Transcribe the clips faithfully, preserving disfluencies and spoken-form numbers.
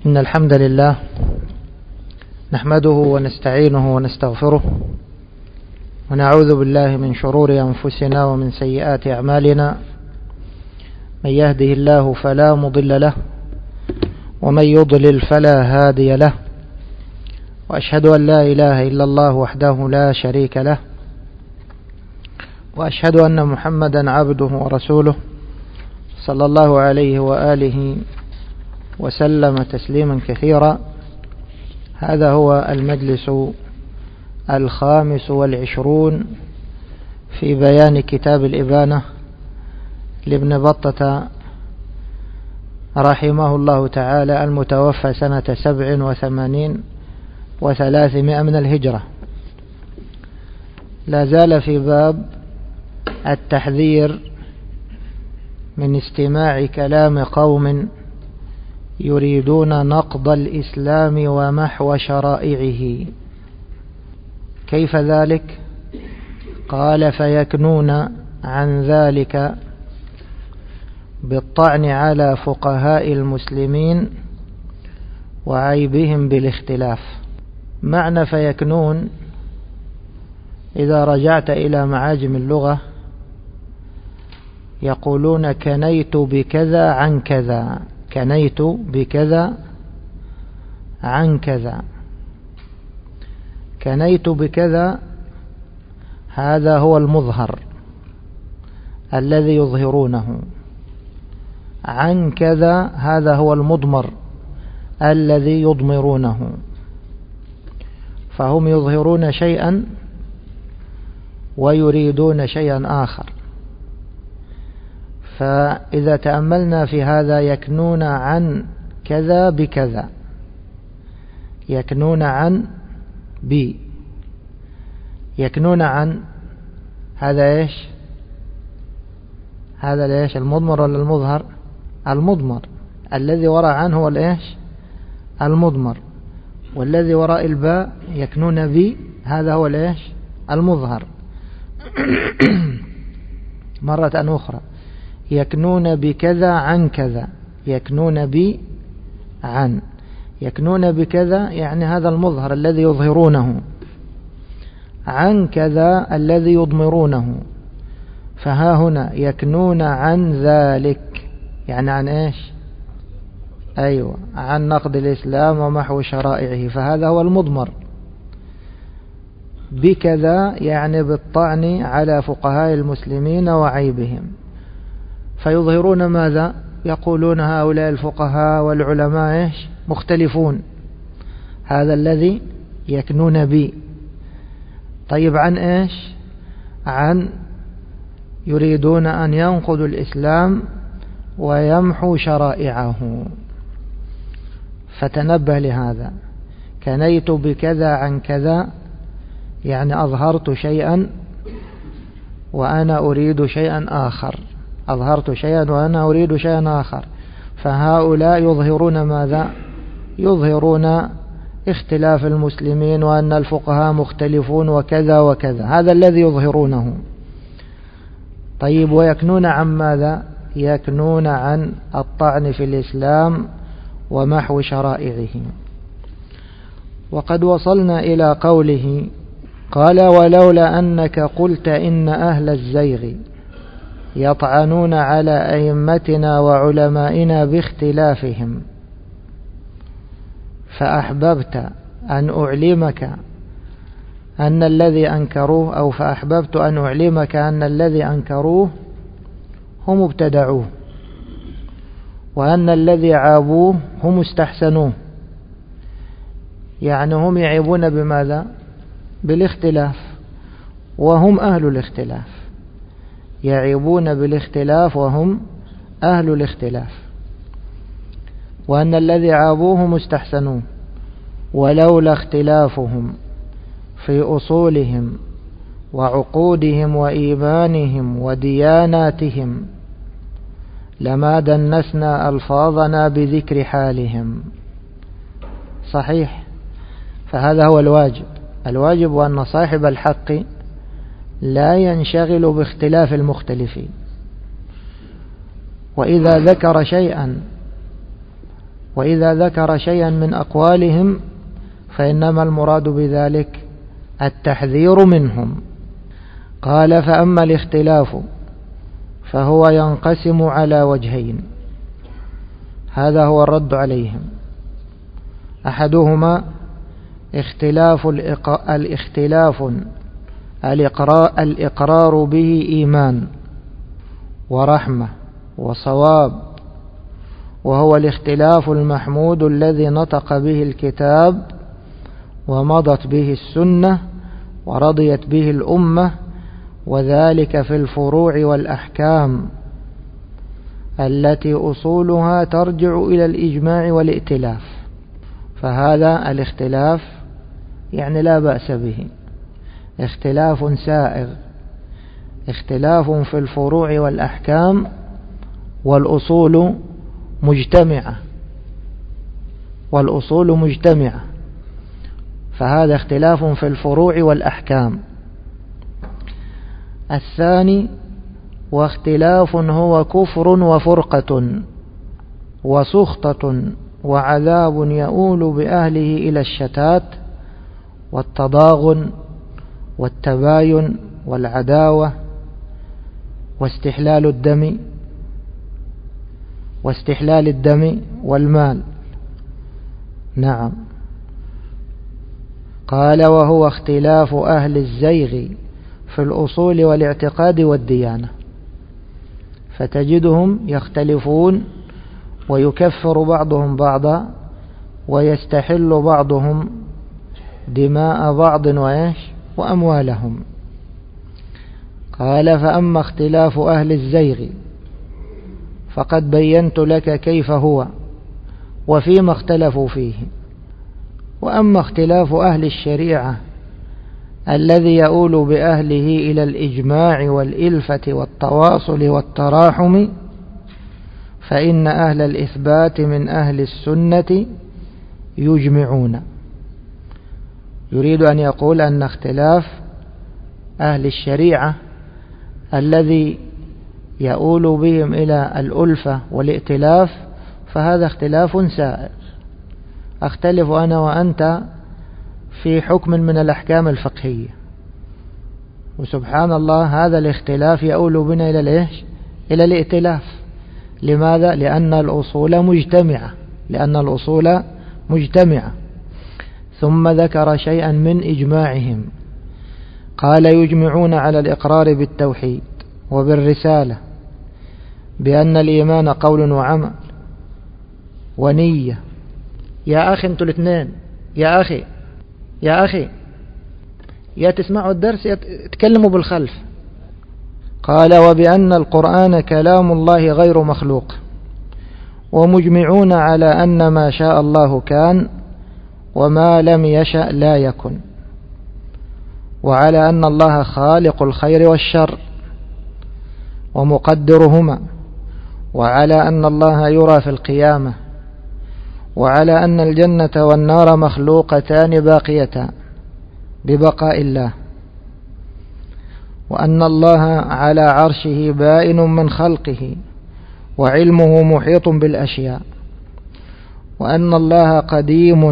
إن الحمد لله نحمده ونستعينه ونستغفره ونعوذ بالله من شرور أنفسنا ومن سيئات أعمالنا. من يهده الله فلا مضل له ومن يضلل فلا هادي له، وأشهد أن لا إله إلا الله وحده لا شريك له، وأشهد أن محمدا عبده ورسوله صلى الله عليه وآله وسلم تسليما كثيرا. هذا هو المجلس الخامس والعشرون في بيان كتاب الإبانة لابن بطة رحمه الله تعالى، المتوفى سنة سبع وثمانين وثلاثمائة من الهجرة. لا زال في باب التحذير من استماع كلام قوم يريدون نقض الإسلام ومحو شرائعه. كيف ذلك؟ قال: فيكنون عن ذلك بالطعن على فقهاء المسلمين وعيبهم بالاختلاف. معنى فيكنون إذا رجعت إلى معاجم اللغة يقولون كنيت بكذا عن كذا، كنيت بكذا عن كذا. كنيت بكذا هذا هو المظهر الذي يظهرونه، عن كذا هذا هو المضمر الذي يضمرونه. فهم يظهرون شيئا ويريدون شيئا آخر. فإذا تأملنا في هذا يكنون عن كذا بكذا، يكنون عن بي، يكنون عن هذا إيش؟ هذا ليش المضمر ولا المظهر؟ المضمر. الذي وراء عنه هو الإيش؟ المضمر. والذي وراء الباء يكنون بي هذا هو الإيش؟ المظهر. مرة أخرى يكنون بكذا عن كذا، يكنون بي عن، يكنون بكذا يعني هذا المظهر الذي يظهرونه، عن كذا الذي يضمرونه. فها هنا يكنون عن ذلك يعني عن إيش؟ أيوة، عن نقض الإسلام ومحو شرائعه، فهذا هو المضمر. بكذا يعني بالطعن على فقهاء المسلمين وعيبهم. فيظهرون ماذا؟ يقولون هؤلاء الفقهاء والعلماء إيش؟ مختلفون. هذا الذي يكنون به. طيب عن إيش؟ عن يريدون أن ينقضوا الإسلام ويمحوا شرائعه. فتنبه لهذا. كنيت بكذا عن كذا يعني أظهرت شيئا وأنا أريد شيئا آخر، أظهرت شيئا وأنا أريد شيئا آخر. فهؤلاء يظهرون ماذا؟ يظهرون اختلاف المسلمين وأن الفقهاء مختلفون وكذا وكذا، هذا الذي يظهرونه. طيب ويكنون عن ماذا؟ يكنون عن الطعن في الإسلام ومحو شرائعه. وقد وصلنا إلى قوله قال: ولولا أنك قلت إن أهل الزيغ يطعنون على أئمتنا وعلمائنا باختلافهم فأحببت أن أعلمك أن الذي أنكروه، أو فأحببت أن أعلمك أن الذي أنكروه هم ابتدعوه، وأن الذي عابوه هم استحسنوه. يعني هم يعيبون بماذا؟ بالاختلاف، وهم أهل الاختلاف. يعيبون بالاختلاف وهم أهل الاختلاف. وأن الذي عابوه مستحسنوه. ولولا اختلافهم في أصولهم وعقودهم وإيمانهم ودياناتهم لما دنسنا ألفاظنا بذكر حالهم. صحيح. فهذا هو الواجب. الواجب أن صاحب الحق لا ينشغل باختلاف المختلفين، وإذا ذكر شيئا وإذا ذكر شيئا من أقوالهم فإنما المراد بذلك التحذير منهم. قال: فأما الاختلاف فهو ينقسم على وجهين، هذا هو الرد عليهم. أحدهما اختلاف الاختلاف الإقرار به إيمان ورحمة وصواب، وهو الاختلاف المحمود الذي نطق به الكتاب ومضت به السنة ورضيت به الأمة، وذلك في الفروع والأحكام التي أصولها ترجع إلى الإجماع والائتلاف. فهذا الاختلاف يعني لا بأس به، اختلاف سائغ، اختلاف في الفروع والأحكام والأصول مجتمعة والأصول مجتمعة فهذا اختلاف في الفروع والأحكام. الثاني واختلاف هو كفر وفرقة وسخطة وعذاب يؤول بأهله إلى الشتات والتضاغن والتباين والعداوة واستحلال الدم واستحلال الدم والمال. نعم. قال: وهو اختلاف أهل الزيغ في الأصول والاعتقاد والديانة، فتجدهم يختلفون ويكفر بعضهم بعضا ويستحل بعضهم دماء بعض وإيش وأموالهم. قال: فأما اختلاف أهل الزيغ فقد بينت لك كيف هو وفيما اختلفوا فيه. وأما اختلاف أهل الشريعة الذي يؤول بأهله إلى الإجماع والإلفة والتواصل والتراحم فإن أهل الإثبات من أهل السنة يجمعون. يريد أن يقول أن اختلاف أهل الشريعة الذي يؤول بهم إلى الألفة والائتلاف فهذا اختلاف سائغ. أختلف أنا وأنت في حكم من الأحكام الفقهية، وسبحان الله هذا الاختلاف يؤول بنا إلى الإيش؟ إلى الائتلاف. لماذا؟ لأن الأصول مجتمعة لأن الأصول مجتمعة. ثم ذكر شيئا من إجماعهم. قال: يجمعون على الإقرار بالتوحيد وبالرسالة، بأن الإيمان قول وعمل ونية. يا أخي أنتوا الاثنين، يا أخي يا أخي يا تسمعوا الدرس يا تكلموا بالخلف. قال: وبأن القرآن كلام الله غير مخلوق، ومجمعون على أن ما شاء الله كان وما لم يشأ لا يكن، وعلى أن الله خالق الخير والشر ومقدرهما، وعلى أن الله يرى في القيامة، وعلى أن الجنة والنار مخلوقتان باقيتان ببقاء الله، وأن الله على عرشه بائن من خلقه وعلمه محيط بالأشياء، وأن الله قديم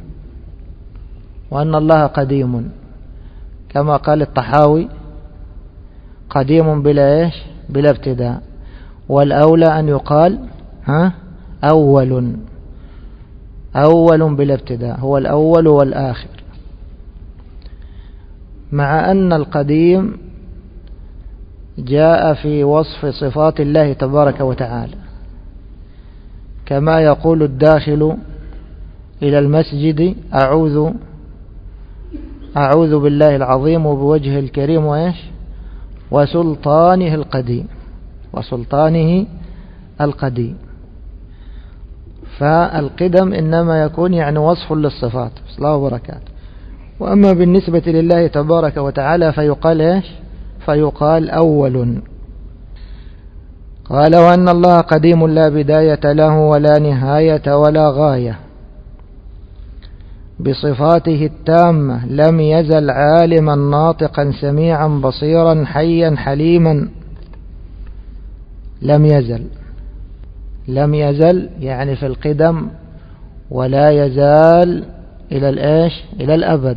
وأن الله قديم كما قال الطحاوي قديم بلا إيش بلا ابتداء، والأولى أن يقال ها أول أول بلا ابتداء، هو الأول والآخر. مع أن القديم جاء في وصف صفات الله تبارك وتعالى، كما يقول الداخل إلى المسجد أعوذ أعوذ بالله العظيم وبوجهه الكريم وإيش وسلطانه القديم وسلطانه القديم. فالقدم إنما يكون يعني وصف للصفات. الله وبركاته. وأما بالنسبة لله تبارك وتعالى فيقال إيش فيقال أول. قال: وأن الله قديم لا بداية له ولا نهاية ولا غاية، بصفاته التامة لم يزل عالما ناطقا سميعا بصيرا حيا حليما. لم يزل لم يزل يعني في القدم ولا يزال إلى الإيش إلى الأبد.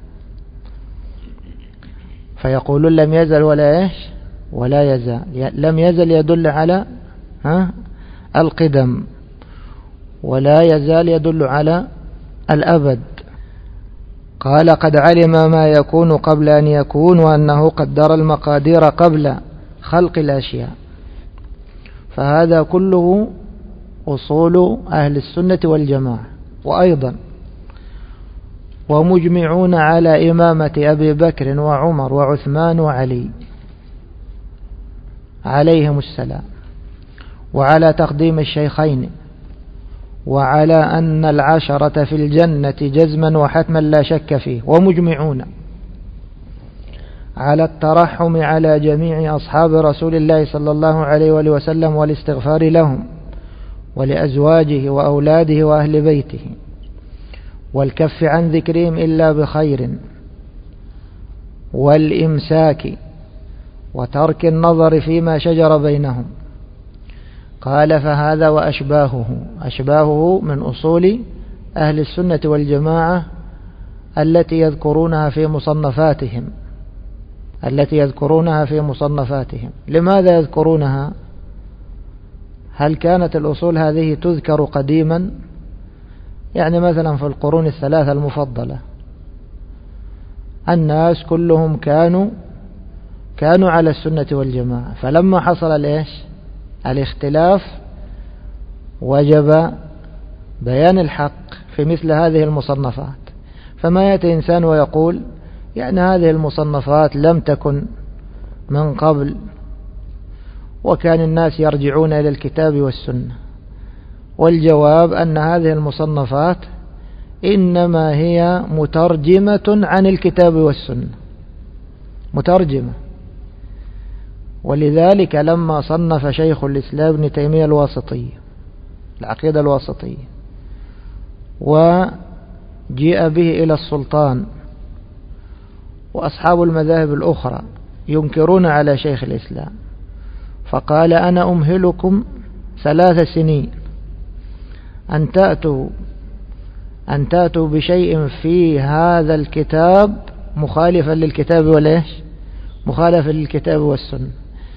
فيقولون لم يزل ولا إيش ولا يزال. لم يزل يدل على ها القدم، ولا يزال يدل على الأبد. قال قد علم ما يكون قبل أن يكون، وأنه قدر المقادير قبل خلق الأشياء. فهذا كله أصول أهل السنة والجماعة. وأيضا ومجمعون على إمامة أبي بكر وعمر وعثمان وعلي عليهم السلام، وعلى تقديم الشيخين، وعلى أن العشرة في الجنة جزما وحتما لا شك فيه. ومجمعون على الترحم على جميع أصحاب رسول الله صلى الله عليه وآله وسلم، والاستغفار لهم ولأزواجه وأولاده وأهل بيته، والكف عن ذكرهم إلا بخير، والإمساك وترك النظر فيما شجر بينهم. قال فهذا وأشباهه، أشباهه من أصول أهل السنة والجماعة التي يذكرونها في مصنفاتهم التي يذكرونها في مصنفاتهم. لماذا يذكرونها؟ هل كانت الأصول هذه تذكر قديما؟ يعني مثلا في القرون الثلاثة المفضلة الناس كلهم كانوا كانوا على السنة والجماعة، فلما حصل الإيش الاختلاف وجب بيان الحق في مثل هذه المصنفات. فما يأتي إنسان ويقول يعني هذه المصنفات لم تكن من قبل، وكان الناس يرجعون إلى الكتاب والسنة. والجواب أن هذه المصنفات إنما هي مترجمة عن الكتاب والسنة، مترجمة. ولذلك لما صنف شيخ الإسلام ابن تيمية الواسطية، العقيدة الواسطية، وجيء به إلى السلطان وأصحاب المذاهب الأخرى ينكرون على شيخ الإسلام، فقال أنا أمهلكم ثلاث سنين أن تأتوا أن تأتوا بشيء في هذا الكتاب مخالفا للكتاب والإيش مخالفا للكتاب والسنة.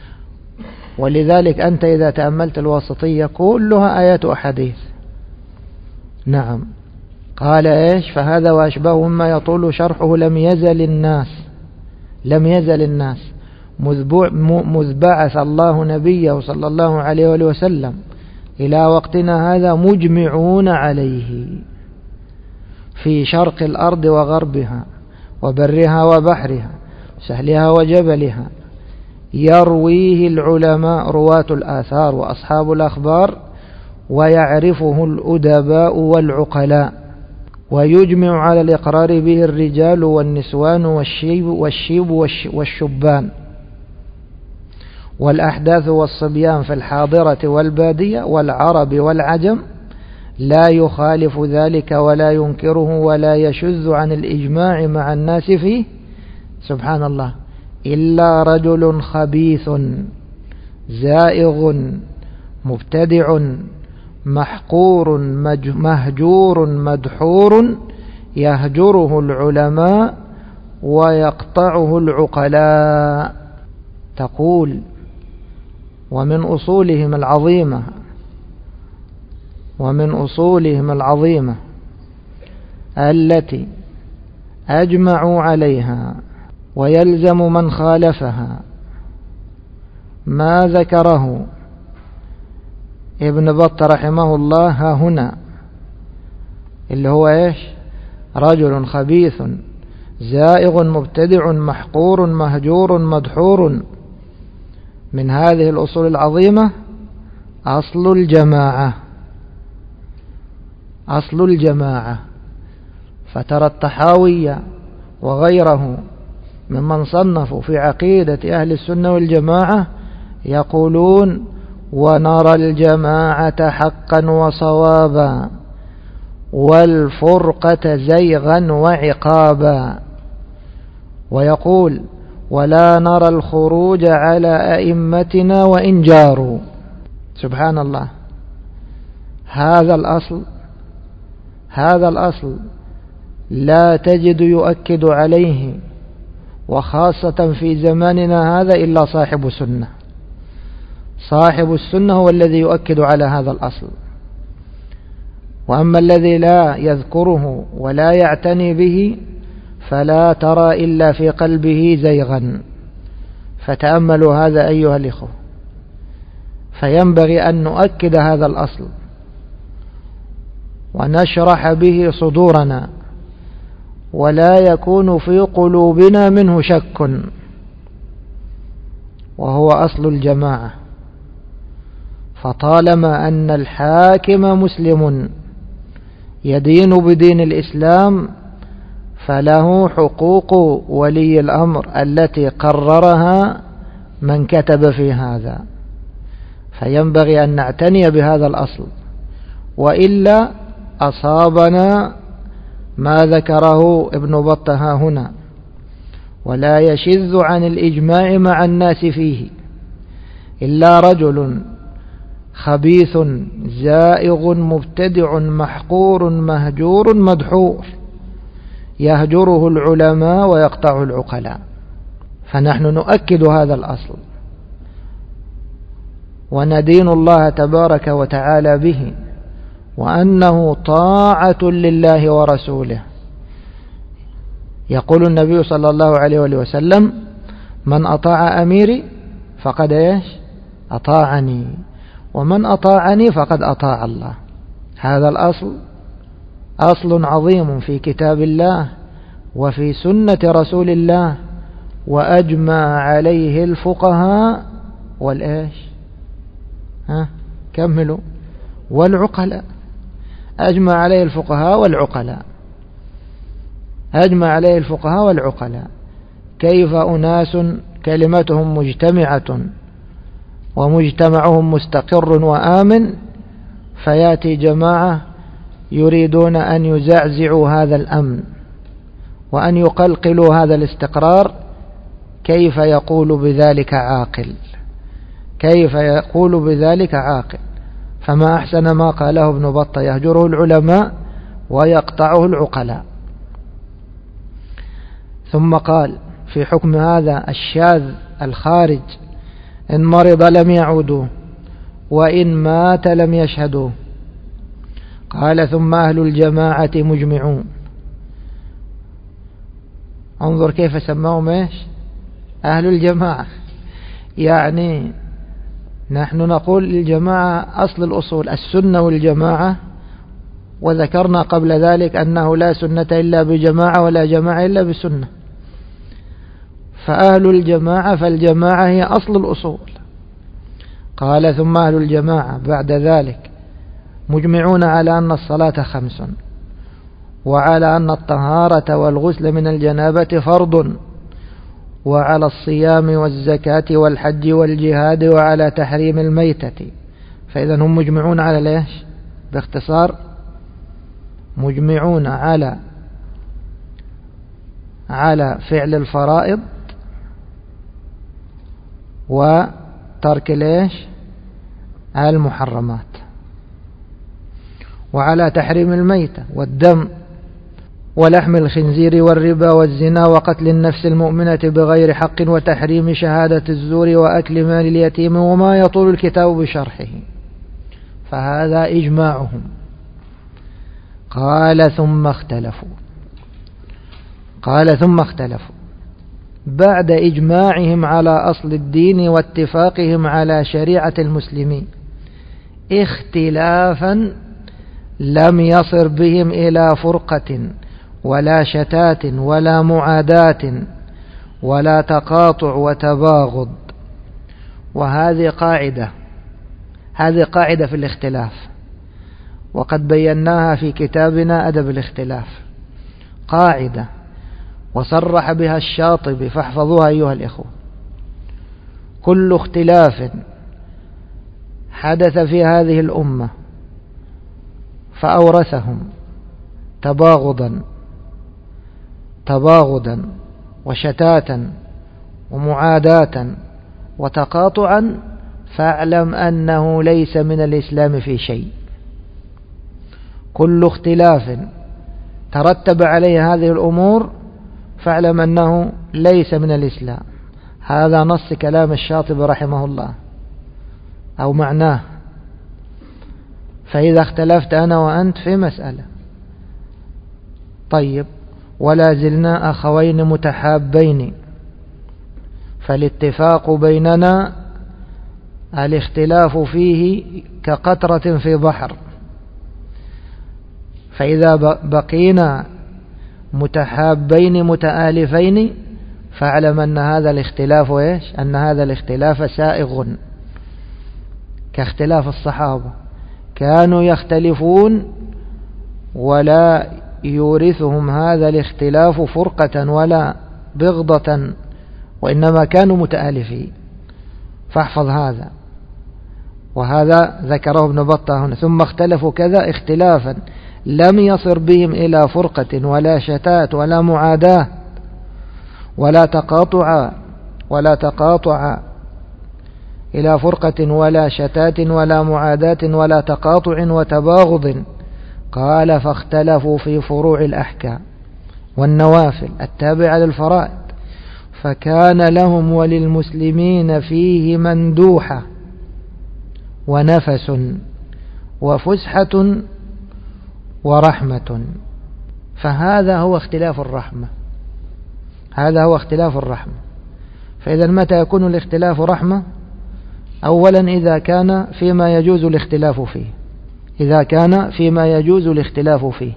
ولذلك أنت إذا تأملت الواسطية كلها آيات وأحاديث. نعم. قال إيش فهذا وأشباه مما يطول شرحه لم يزل الناس لم يزل الناس مذ بعث الله نبيه صلى الله عليه وآله وسلم إلى وقتنا هذا مجمعون عليه في شرق الأرض وغربها وبرها وبحرها سهلها وجبلها، يرويه العلماء رواة الآثار وأصحاب الأخبار، ويعرفه الأدباء والعقلاء، ويجمع على الإقرار به الرجال والنسوان والشيب والشيب والشبان والأحداث والصبيان في الحاضرة والبادية والعرب والعجم، لا يخالف ذلك ولا ينكره ولا يشذ عن الإجماع مع الناس فيه، سبحان الله، إلا رجل خبيث زائغ مبتدع محقور مهجور مدحور يهجره العلماء ويقطعه العقلاء. تقول ومن أصولهم العظيمة ومن أصولهم العظيمة التي أجمعوا عليها ويلزم من خالفها ما ذكره ابن بطة رحمه الله ها هنا، اللي هو إيش رجل خبيث زائغ مبتدع محقور مهجور مدحور. من هذه الأصول العظيمة أصل الجماعة أصل الجماعة. فترى الطحاوية وغيره ممن صنفوا في عقيدة أهل السنة والجماعة يقولون ونرى الجماعة حقا وصوابا والفرقة زيغا وعقابا، ويقول ولا نرى الخروج على أئمتنا وإن جاروا. سبحان الله. هذا الأصل هذا الأصل لا تجد يؤكد عليه، وخاصة في زماننا هذا، إلا صاحب سنة. صاحب السنة هو الذي يؤكد على هذا الأصل، وأما الذي لا يذكره ولا يعتني به فلا ترى إلا في قلبه زيغا. فتأملوا هذا أيها الإخوة. فينبغي أن نؤكد هذا الأصل ونشرح به صدورنا، ولا يكون في قلوبنا منه شك، وهو أصل الجماعة. فطالما أن الحاكم مسلم يدين بدين الإسلام فله حقوق ولي الأمر التي قررها من كتب في هذا، فينبغي أن نعتني بهذا الأصل، وإلا أصابنا ما ذكره ابن بطة هنا، ولا يشذ عن الإجماع مع الناس فيه إلا رجل خبيث زائغ مبتدع محقور مهجور مدحور يهجره العلماء ويقطع العقلاء. فنحن نؤكد هذا الأصل وندين الله تبارك وتعالى به، وأنه طاعة لله ورسوله. يقول النبي صلى الله عليه وسلم: من أطاع أميري فقد إيش أطاعني، ومن أطاعني فقد أطاع الله. هذا الأصل أصل عظيم في كتاب الله وفي سنة رسول الله، وأجمع عليه الفقهاء والإيش ها كملوا والعقلاء. أجمع عليه الفقهاء والعقلاء أجمع عليه الفقهاء والعقلاء. كيف أناس كلمتهم مجتمعة ومجتمعهم مستقر وآمن، فيأتي جماعة يريدون أن يزعزعوا هذا الأمن وأن يقلقلوا هذا الاستقرار. كيف يقول بذلك عاقل؟ كيف يقول بذلك عاقل؟ فما أحسن ما قاله ابن بطة: يهجره العلماء ويقطعه العقلاء. ثم قال في حكم هذا الشاذ الخارج: إن مرض لم يعودوا، وإن مات لم يشهدوا. قال: ثم أهل الجماعة مجمعون. انظر كيف سماهم إيش أهل الجماعة. يعني نحن نقول الجماعة أصل الأصول السنة والجماعة، وذكرنا قبل ذلك أنه لا سنة إلا بجماعة ولا جماعة إلا بسنة. فأهل الجماعة فالجماعة هي أصل الأصول. قال: ثم أهل الجماعة بعد ذلك مجمعون على أن الصلاة خمس، وعلى أن الطهارة والغسل من الجنابة فرض، وعلى الصيام والزكاة والحج والجهاد، وعلى تحريم الميتة. فإذا هم مجمعون على ليش؟ باختصار مجمعون على على فعل الفرائض وترك ليش المحرمات، وعلى تحريم الميتة والدم ولحم الخنزير والربا والزنا وقتل النفس المؤمنة بغير حق وتحريم شهادة الزور وأكل مال اليتيم وما يطول الكتاب بشرحه. فهذا إجماعهم. قال: ثم اختلفوا قال ثم اختلفوا بعد إجماعهم على أصل الدين واتفاقهم على شريعة المسلمين اختلافا لم يصر بهم إلى فرقة ولا شتات ولا معاداة ولا تقاطع وتباغض. وهذه قاعدة هذه قاعدة في الاختلاف، وقد بيناها في كتابنا أدب الاختلاف، قاعدة وصرح بها الشاطبي، فاحفظوها أيها الإخوة: كل اختلاف حدث في هذه الأمة فأورثهم تباغضا تباغضا وشتاتا ومعاداة وتقاطعا، فاعلم أنه ليس من الإسلام في شيء. كل اختلاف ترتب عليه هذه الأمور فاعلم أنه ليس من الإسلام. هذا نص كلام الشاطبي رحمه الله أو معناه. فإذا اختلفت أنا وأنت في مسألة، طيب، ولا زلنا أخوين متحابين، فالاتفاق بيننا الاختلاف فيه كقطرة في بحر، فإذا بقينا متحابين متآلفين فاعلم أن هذا الاختلاف إيش؟ أن هذا الاختلاف سائغ، كاختلاف الصحابة، كانوا يختلفون ولا يورثهم هذا الاختلاف فرقة ولا بغضة، وإنما كانوا متآلفين. فاحفظ هذا. وهذا ذكره ابن بطة هنا. ثم اختلفوا كذا اختلافا لم يصر بهم إلى فرقة ولا شتات ولا معاداة ولا تقاطع ولا تقاطع إلى فرقة ولا شتات ولا معاداة ولا تقاطع وتباغض. قال فاختلفوا في فروع الأحكام والنوافل التابعة للفرائض، فكان لهم وللمسلمين فيه مندوحة ونفس وفسحة ورحمة. فهذا هو اختلاف الرحمة، هذا هو اختلاف الرحمة. فإذا متى يكون الاختلاف رحمة؟ أولا إذا كان فيما يجوز الاختلاف فيه، إذا كان فيما يجوز الاختلاف فيه.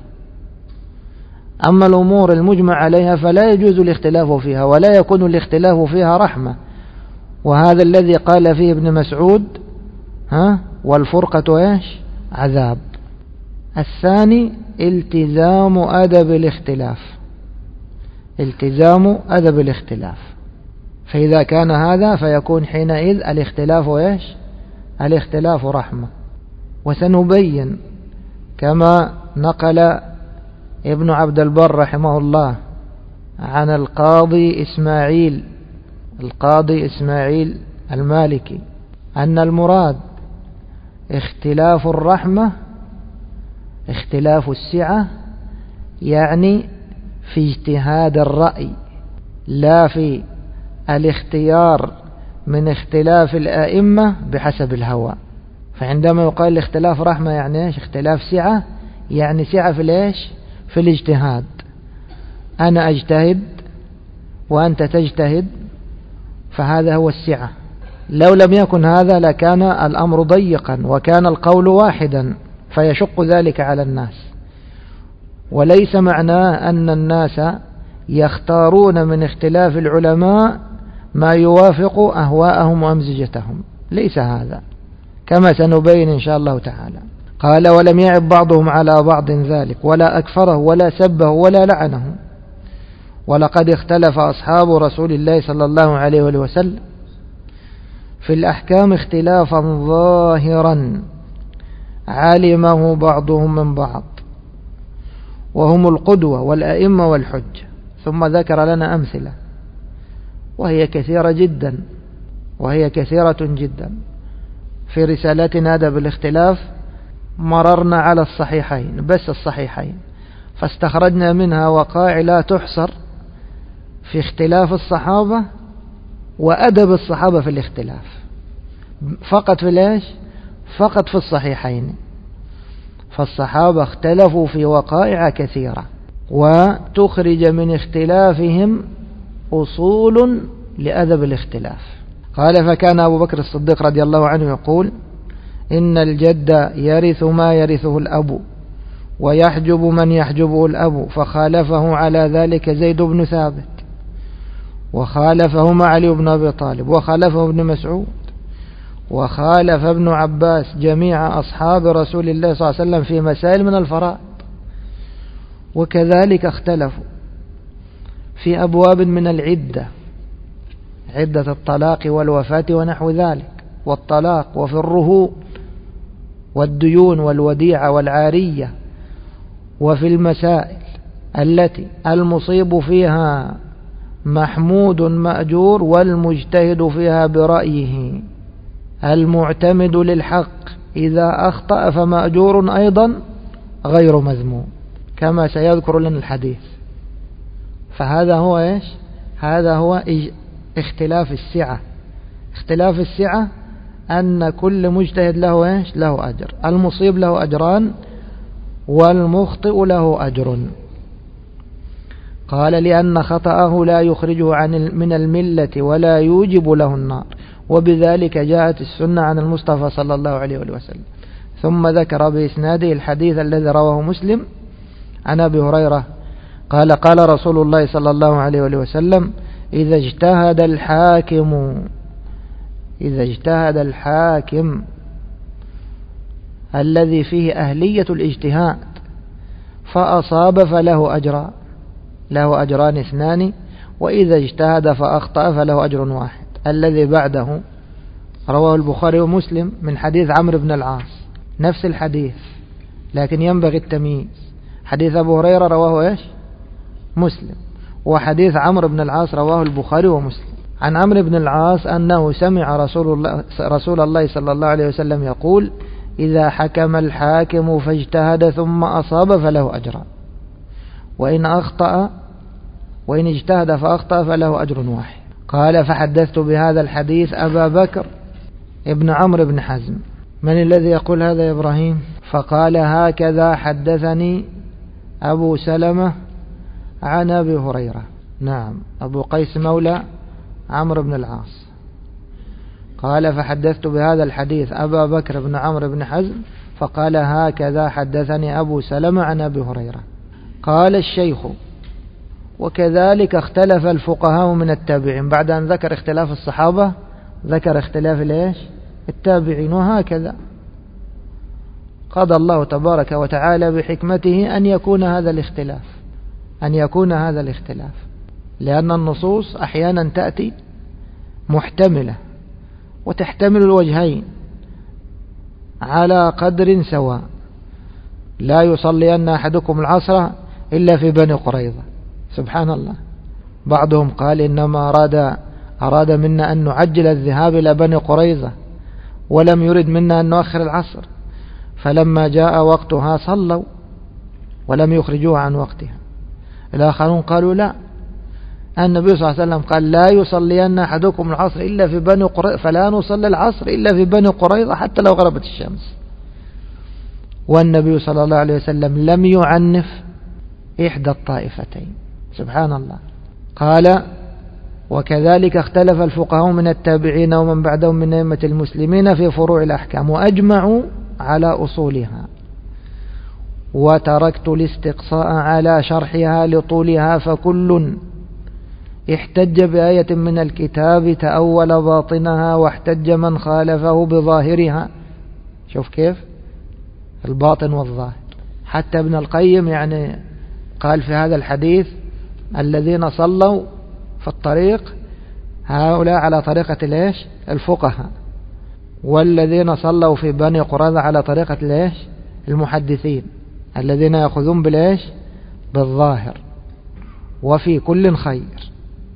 أما الأمور المجمع عليها فلا يجوز الاختلاف فيها ولا يكون الاختلاف فيها رحمة. وهذا الذي قال فيه ابن مسعود ها والفرقة إيش؟ عذاب. الثاني التزام أدب الاختلاف، التزام أدب الاختلاف. فإذا كان هذا فيكون حينئذ الاختلاف إيش؟ الاختلاف رحمة. وسنبين كما نقل ابن عبد البر رحمه الله عن القاضي إسماعيل القاضي إسماعيل المالكي أن المراد اختلاف الرحمة اختلاف السعة، يعني في اجتهاد الرأي لا في الاختيار من اختلاف الآئمة بحسب الهوى. فعندما يقال الاختلاف رحمة يعني ايش؟ اختلاف سعة، يعني سعة في الايش؟ في الاجتهاد. أنا أجتهد وأنت تجتهد، فهذا هو السعة. لو لم يكن هذا لكان الأمر ضيقا وكان القول واحدا فيشق ذلك على الناس. وليس معناه أن الناس يختارون من اختلاف العلماء ما يوافق أهواءهم وأمزجتهم، ليس هذا كما سنبين إن شاء الله تعالى. قال ولم يعب بعضهم على بعض ذلك ولا أكفره ولا سبه ولا لعنه، ولقد اختلف أصحاب رسول الله صلى الله عليه وسلم في الأحكام اختلافا ظاهرا علمه بعضهم من بعض، وهم القدوة والأئمة والحج. ثم ذكر لنا أمثلة وهي كثيرة جدا وهي كثيرة جدا. في رسالتنا أدب الاختلاف مررنا على الصحيحين، بس الصحيحين، فاستخرجنا منها وقائع لا تحصر في اختلاف الصحابة وأدب الصحابة في الاختلاف، فقط في ليش؟ فقط في الصحيحين. فالصحابة اختلفوا في وقائع كثيرة، وتخرج من اختلافهم أصول لأدب الاختلاف. قال فكان أبو بكر الصديق رضي الله عنه يقول إن الجد يرث ما يرثه الأب ويحجب من يحجبه الأب، فخالفه على ذلك زيد بن ثابت، وخالفهما علي بن أبي طالب، وخالفه ابن مسعود، وخالف ابن عباس جميع أصحاب رسول الله صلى الله عليه وسلم في مسائل من الفرائض. وكذلك اختلفوا في أبواب من العدة، عدة الطلاق والوفاة ونحو ذلك، والطلاق، وفي الرهوب والديون والوديعة والعارية، وفي المسائل التي المصيب فيها محمود مأجور والمجتهد فيها برأيه، المعتمد للحق إذا أخطأ فمأجور أيضا غير مذموم كما سيذكر لنا الحديث. فهذا هو إيش؟ هذا هو اختلاف السعة. اختلاف السعة أن كل مجتهد له إيش؟ له أجر، المصيب له أجران والمخطئ له أجر. قال لأن خطأه لا يخرجه عن من الملة ولا يوجب له النار، وبذلك جاءت السنة عن المصطفى صلى الله عليه وسلم. ثم ذكر بإسناده الحديث الذي رواه مسلم عن أبي هريرة قال قال رسول الله صلى الله عليه وسلم إذا اجتهد الحاكم إذا اجتهد الحاكم الذي فيه أهلية الاجتهاد فأصاب فله أجران، له أجران اثنان، وإذا اجتهد فأخطأ فله أجر واحد. الذي بعده رواه البخاري ومسلم من حديث عمرو بن العاص، نفس الحديث لكن ينبغي التمييز. حديث أبو هريرة رواه إيش؟ مسلم، وحديث عمرو بن العاص رواه البخاري ومسلم. عن عمرو بن العاص أنه سمع رسول الله, رسول الله صلى الله عليه وسلم يقول إذا حكم الحاكم فاجتهد ثم أصاب فله أجران، وإن أخطأ وإن اجتهد فأخطأ فله أجر واحد. قال فحدثت بهذا الحديث أبا بكر ابن عمرو بن حزم. من الذي يقول هذا يا إبراهيم؟ فقال هكذا حدثني أبو سلمة عن أبي هريرة. نعم، أبو قيس مولى عمرو بن العاص. قال فحدثت بهذا الحديث أبا بكر بن عمرو بن حزم فقال هكذا حدثني أبو سلمة عن أبي هريرة. قال الشيخ وكذلك اختلف الفقهاء من التابعين. بعد أن ذكر اختلاف الصحابة ذكر اختلاف ليش؟ التابعين. وهكذا قضى الله تبارك وتعالى بحكمته أن يكون هذا الاختلاف أن يكون هذا الاختلاف لأن النصوص أحيانا تأتي محتملة وتحتمل الوجهين على قدر سواء. لا يصلين أحدكم العصر إلا في بني قريظة. سبحان الله، بعضهم قال إنما أراد, أراد منا أن نعجل الذهاب إلى بني قريظة ولم يرد منا أن نؤخر العصر، فلما جاء وقتها صلوا ولم يخرجوها عن وقتها. الآخرون قالوا لا، النبي صلى الله عليه وسلم قال لا يصلين أحدكم العصر إلا في بني قريظة، فلا نصلي العصر إلا في بني قريظة حتى لو غربت الشمس. والنبي صلى الله عليه وسلم لم يعنف إحدى الطائفتين. سبحان الله. قال وكذلك اختلف الفقهاء من التابعين ومن بعدهم من أئمة المسلمين في فروع الأحكام وأجمعوا على أصولها، وتركت الاستقصاء على شرحها لطولها، فكل احتج بآية من الكتاب تأول باطنها واحتج من خالفه بظاهرها. شوف كيف الباطن والظاهر. حتى ابن القيم يعني قال في هذا الحديث الذين صلوا في الطريق هؤلاء على طريقة ليش؟ الفقهاء، والذين صلوا في بني قريظة على طريقة ليش؟ المحدثين الذين يأخذون بليش؟ بالظاهر. وفي كل خير.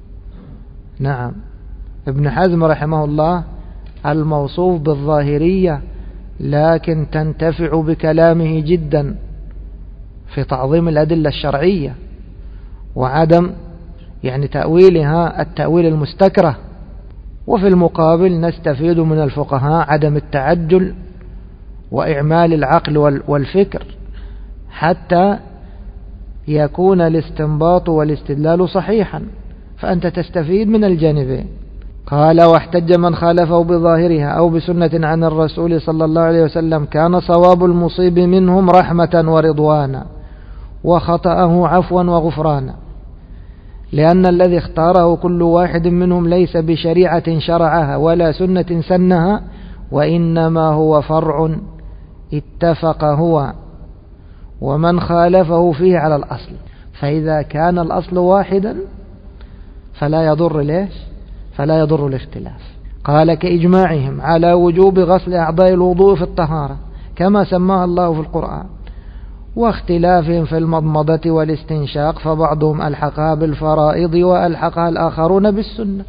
نعم، ابن حزم رحمه الله الموصوف بالظاهرية لكن تنتفع بكلامه جدا في تعظيم الأدلة الشرعية وعدم يعني تأويلها التأويل المستكره. وفي المقابل نستفيد من الفقهاء عدم التعجل وإعمال العقل والفكر حتى يكون الاستنباط والاستدلال صحيحا، فأنت تستفيد من الجانبين. قال واحتج من خالفه بظاهرها أو بسنة عن الرسول صلى الله عليه وسلم كان صواب المصيب منهم رحمة ورضوانا وخطأه عفوا وغفرانا، لأن الذي اختاره كل واحد منهم ليس بشريعة شرعها ولا سنة سنها، وإنما هو فرع اتفق هو ومن خالفه فيه على الأصل. فإذا كان الأصل واحدا فلا يضر ليش؟ فلا يضر الاختلاف. قال كإجماعهم على وجوب غسل أعضاء الوضوء في الطهارة كما سماها الله في القرآن، واختلافهم في المضمضة والاستنشاق فبعضهم ألحقها بالفرائض وألحقها الآخرون بالسنة.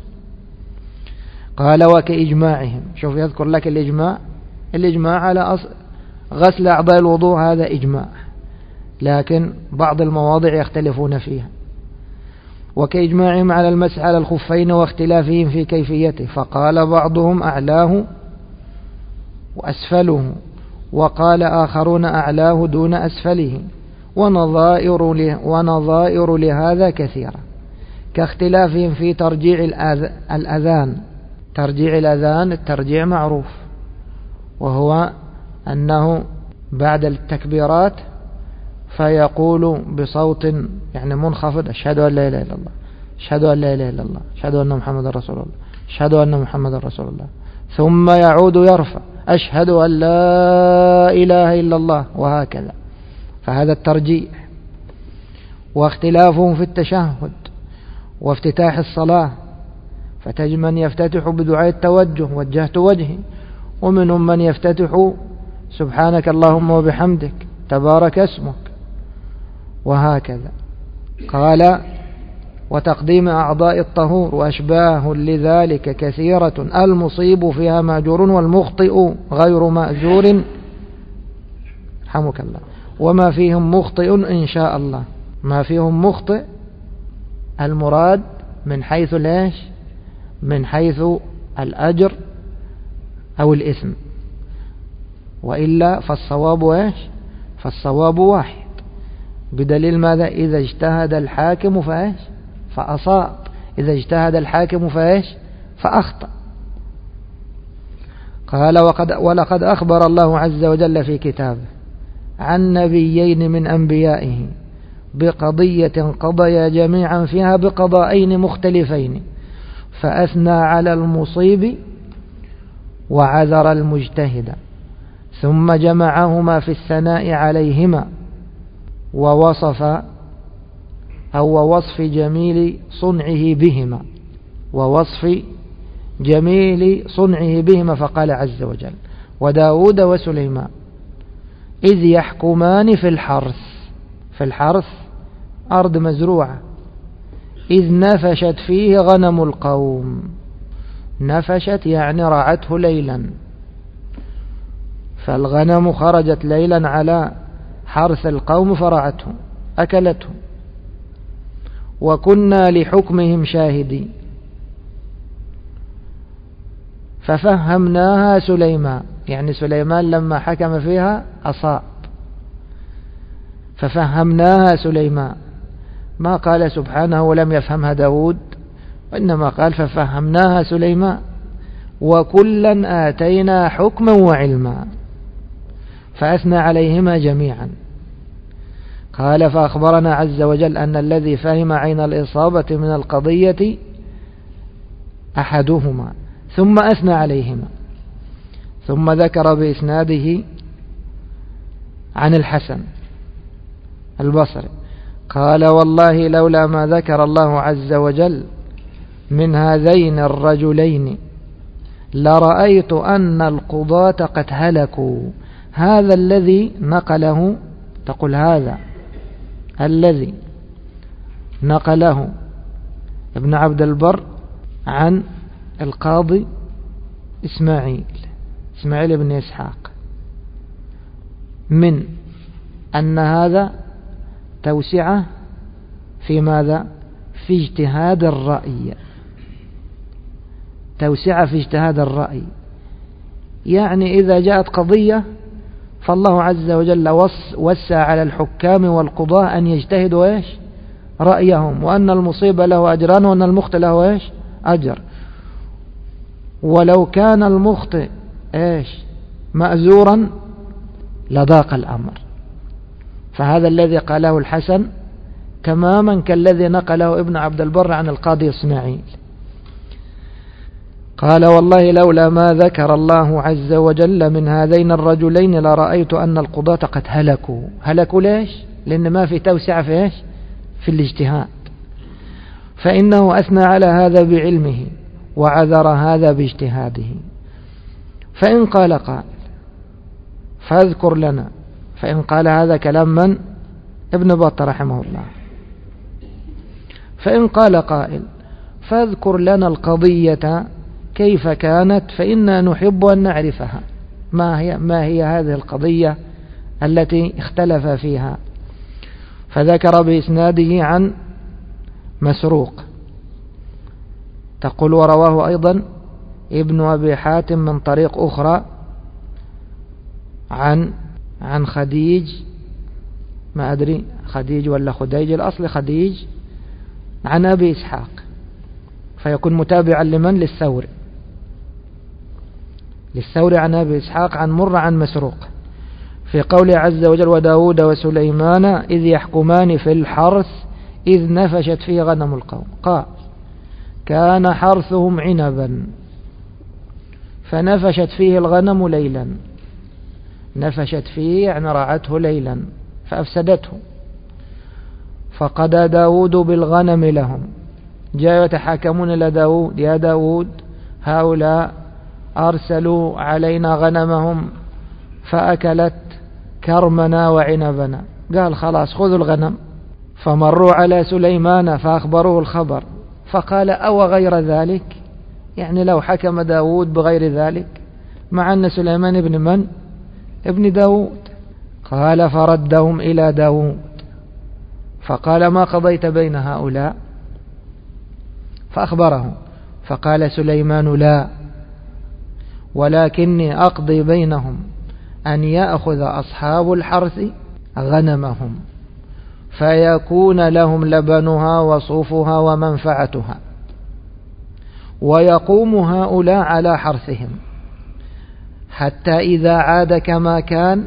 قال وكإجماعهم، شوف يذكر لك الإجماع الإجماع على أصل غسل أعضاء الوضوء، هذا إجماع لكن بعض المواضع يختلفون فيها. وكإجماعهم على المسح على الخفين واختلافهم في كيفيته، فقال بعضهم أعلاه وأسفله، وقال آخرون أعلاه دون أسفله، ونظائر, ونظائر لهذا كثيرة، كاختلافهم في ترجيع الأذان. ترجيع الأذان الترجيع معروف، وهو أنه بعد التكبيرات فيقول بصوت يعني منخفض: أشهد أن لا إله إلا الله، أشهد أن لا إله إلا الله، أشهد أن محمد رسول الله، أشهد أن محمد رسول الله، ثم يعود يرفع: أشهد أن لا إله إلا الله، وهكذا. فهذا الترجيع. واختلافهم في التشهد وافتتاح الصلاة، فتجد من يفتتح بدعاء التوجه: وجهت وجهي، ومنهم من يفتتح: سبحانك اللهم وبحمدك، تبارك اسمك، وهكذا. قال: وتقديم أعضاء الطهور وأشباه لذلك كثيرة، المصيب فيها مأجور والمخطئ غير مأجور، رحمك الله. وما فيهم مخطئ إن شاء الله. ما فيهم مخطئ المراد من حيث ليش من حيث الأجر أو الإثم، وإلا فالصواب إيش فالصواب واحد، بدليل ماذا؟ إذا اجتهد الحاكم فإيش فأصاب، إذا اجتهد الحاكم فإيش فأخطأ. قال: وقد ولقد أخبر الله عز وجل في كتابه عن نبيين من أنبيائه بقضية قضيا جميعا فيها بقضاءين مختلفين، فأثنى على المصيب وعذر المجتهد، ثم جمعهما في الثناء عليهما ووصف أو وصف جميل صنعه بهما ووصف جميل صنعه بهما فقال عز وجل: وداود وسليمان إذ يحكمان في الحرث. في الحرث أرض مزروعة، إذ نفشت فيه غنم القوم. نفشت يعني رعته ليلا، فالغنم خرجت ليلا على حرث القوم فرعته أكلته، وكنا لحكمهم شاهدين، ففهمناها سليمان، يعني سليمان لما حكم فيها أصاب، ففهمناها سليمان. ما قال سبحانه ولم يفهمها داود، وإنما قال ففهمناها سليمان، وكلا آتينا حكما وعلما، فأثنى عليهما جميعا. قال: فأخبرنا عز وجل أن الذي فهم عين الإصابة من القضية أحدهما، ثم أثنى عليهما، ثم ذكر بإسناده عن الحسن البصري قال: والله لولا ما ذكر الله عز وجل من هذين الرجلين لرأيت أن القضاة قد هلكوا. هذا الذي نقله، تقول هذا الذي نقله ابن عبد البر عن القاضي إسماعيل إسماعيل بن إسحاق، من أن هذا توسعة في ماذا؟ في اجتهاد الرأي. توسعة في اجتهاد الرأي، يعني إذا جاءت قضية فالله عز وجل وسع على الحكام والقضاة أن يجتهدوا إيش رأيهم، وأن المصيب له أجران وأن المخطئ له إيش أجر. ولو كان المخطئ إيش مأزورا لضاق الأمر. فهذا الذي قاله الحسن تماما كالذي نقله ابن عبد البر عن القاضي إسماعيل. قال: والله لولا ما ذكر الله عز وجل من هذين الرجلين لرأيت أن القضاة قد هلكوا. هلكوا ليش؟ لأن ما في توسعة في إيش في الاجتهاد. فإنه أثنى على هذا بعلمه وعذر هذا باجتهاده. فإن قال قائل فاذكر لنا، فإن قال هذا كلام من؟ ابن بطة رحمه الله. فإن قال قائل فاذكر لنا القضية كيف كانت، فإنا نحب أن نعرفها. ما هي, ما هي هذه القضية التي اختلف فيها؟ فذكر بإسناده عن مسروق. تقول ورواه أيضا ابن أبي حاتم من طريق أخرى عن عن خديج، ما أدري خديج ولا خديج، الأصل خديج، عن أبي إسحاق، فيكون متابعا لمن؟ للثوري، للثوري عن أبي إسحاق عن مرة عن مسروق في قوله عز وجل وداود وسليمان إذ يحكمان في الحرث إذ نفشت فيه غنم القوم، قال كان حرثهم عنبا فنفشت فيه الغنم ليلا، نفشت فيه يعني رعته ليلا فأفسدته، فقضى داود بالغنم لهم، جاءوا يتحاكمون إلى داود يا داود هؤلاء أرسلوا علينا غنمهم فأكلت كرمنا وعنبنا، قال خلاص خذوا الغنم. فمروا على سليمان فأخبروه الخبر فقال أو غير ذلك، يعني لو حكم داود بغير ذلك، مع أن سليمان ابن من؟ ابن داود. قال فردهم إلى داود فقال ما قضيت بين هؤلاء؟ فأخبره فقال سليمان لا، ولكني أقضي بينهم أن يأخذ أصحاب الحرث غنمهم فيكون لهم لبنها وصوفها ومنفعتها، ويقوم هؤلاء على حرثهم حتى إذا عاد كما كان.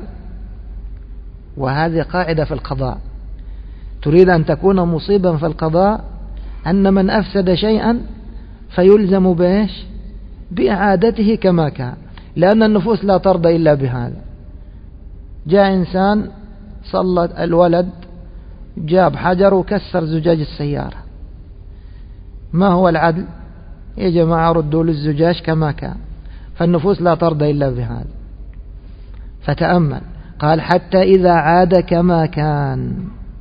وهذه قاعدة في القضاء، تريد أن تكون مصيبا في القضاء أن من أفسد شيئا فيلزم بإيش؟ بإعادته كما كان، لأن النفوس لا ترضى إلا بهذا. جاء إنسان صلى الولد جاب حجر وكسر زجاج السيارة، ما هو العدل؟ يا جماعة ردوا للزجاج كما كان، فالنفوس لا ترضى إلا بهذا. فتأمل، قال حتى إذا عاد كما كان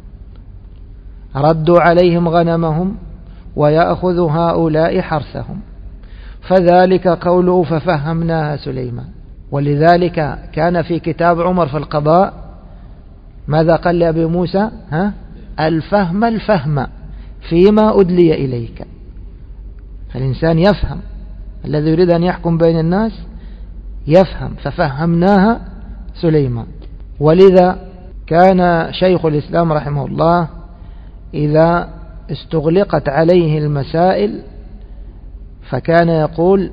ردوا عليهم غنمهم ويأخذ هؤلاء حرثهم، فذلك قوله ففهمناها سليمان. ولذلك كان في كتاب عمر في القضاء ماذا قال لأبي موسى؟ ها؟ الفهم الفهم فيما أدلي إليك. فالإنسان يفهم، الذي يريد أن يحكم بين الناس يفهم، ففهمناها سليمان. ولذا كان شيخ الإسلام رحمه الله إذا استغلقت عليه المسائل فكان يقول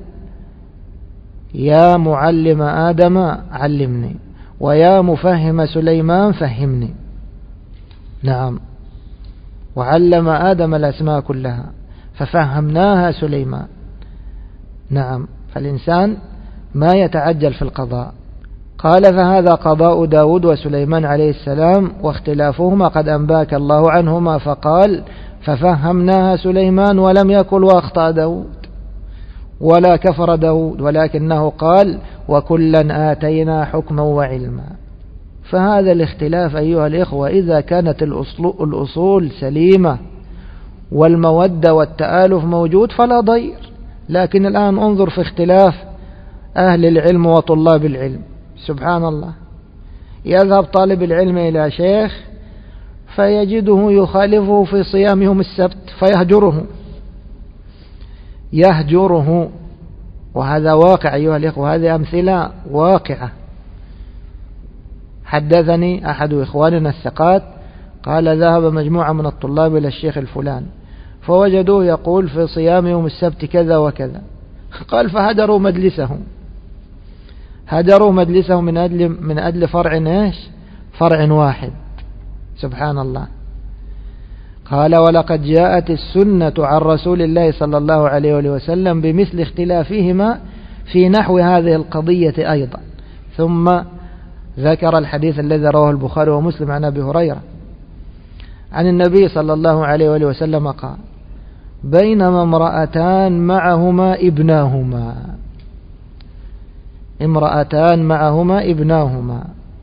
يا معلم آدم علمني ويا مفهم سليمان فهمني. نعم، وعلم آدم الأسماء كلها ففهمناها سليمان. نعم، فالإنسان ما يتعجل في القضاء. قال فهذا قضاء داود وسليمان عليه السلام واختلافهما قد أنباك الله عنهما، فقال ففهمناها سليمان ولم يقل وأخطأ داود ولا كفر داود، ولكنه قال وكلا آتينا حكما وعلما. فهذا الاختلاف أيها الإخوة إذا كانت الأصول سليمة والمودة والتآلف موجود فلا ضير. لكن الآن انظر في اختلاف أهل العلم وطلاب العلم، سبحان الله، يذهب طالب العلم إلى شيخ فيجده يخالفه في صيام يوم السبت فيهجره يهجره وهذا واقع أيها الإخوة، هذه أمثلة واقعة. حدثني أحد إخواننا الثقات قال ذهب مجموعة من الطلاب إلى الشيخ الفلان فوجدوه يقول في صيام يوم السبت كذا وكذا، قال فهدروا مجلسهم هدروا مجلسه من أجل من أجل فرع إيش؟ فرع واحد، سبحان الله. قال ولقد جاءت السنة عن رسول الله صلى الله عليه وسلم بمثل اختلافهما في نحو هذه القضية أيضا. ثم ذكر الحديث الذي رواه البخاري ومسلم عن أبي هريرة عن النبي صلى الله عليه وسلم قال بينما امرأتان معهما ابناهما امرأتان معهما ابناهما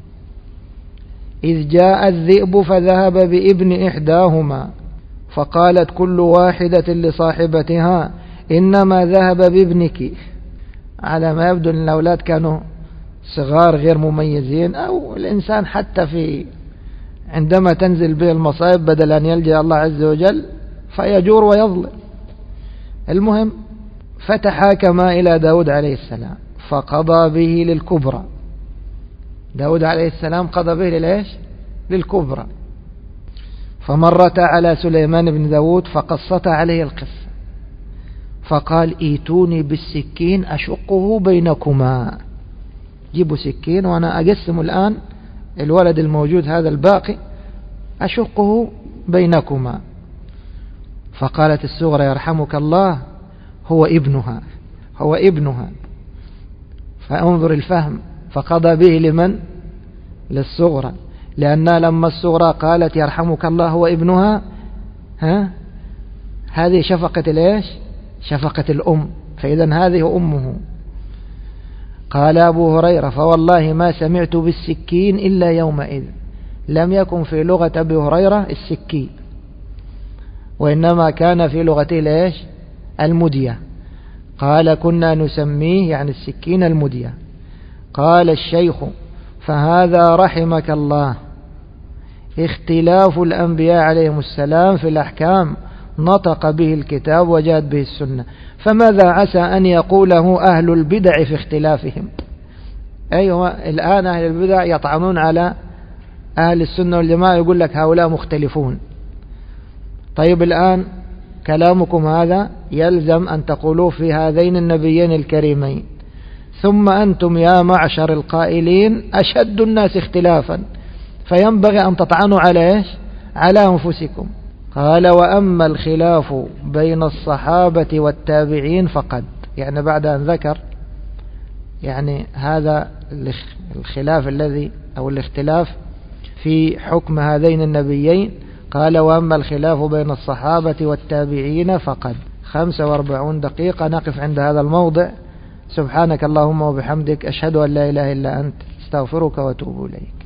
إذ جاء الذئب فذهب بابن إحداهما فقالت كل واحدة لصاحبتها إنما ذهب بابنك. على ما يبدو أن الأولاد كانوا صغار غير مميزين، أو الإنسان حتى في عندما تنزل به المصائب بدل أن يلجأ الله عز وجل فيجور ويظلم. المهم فتحاكما إلى داود عليه السلام فقضى به للكبرى. داود عليه السلام قضى به للإيش؟ للكبرى. فمرت على سليمان بن داود فقصت عليه القصة فقال ايتوني بالسكين أشقه بينكما. جيبوا سكين وأنا أقسم الآن الولد الموجود هذا الباقي أشقه بينكما. فقالت الصغرى يرحمك الله هو ابنها هو ابنها. فانظر الفهم. فقضى به لمن؟ للصغرى، لأن لما الصغرى قالت يرحمك الله هو ابنها ها هذه شفقة الإيش؟ شفقة الأم. فإذا هذه أمه. قال أبو هريرة فوالله ما سمعت بالسكين إلا يومئذ. لم يكن في لغة أبي هريرة السكين، وإنما كان في لغته الإيش؟ المدية. قال كنا نسميه يعني السكين المدية. قال الشيخ فهذا رحمك الله اختلاف الأنبياء عليهم السلام في الأحكام نطق به الكتاب وجاءت به السنة، فماذا عسى أن يقوله أهل البدع في اختلافهم؟ أيوة الآن أهل البدع يطعنون على أهل السنة والجماعة، يقول لك هؤلاء مختلفون. طيب الآن كلامكم هذا يلزم أن تقولوا في هذين النبيين الكريمين، ثم أنتم يا معشر القائلين أشد الناس اختلافا، فينبغي أن تطعنوا على إيش؟ على أنفسكم. قال وأما الخلاف بين الصحابة والتابعين فقد، يعني بعد أن ذكر يعني هذا الخلاف الذي أو الاختلاف في حكم هذين النبيين، قال وأما الخلاف بين الصحابة والتابعين فقد. خمسة وأربعون دقيقة نقف عند هذا الموضع. سبحانك اللهم وبحمدك أشهد أن لا إله إلا أنت استغفرك وأتوب إليك.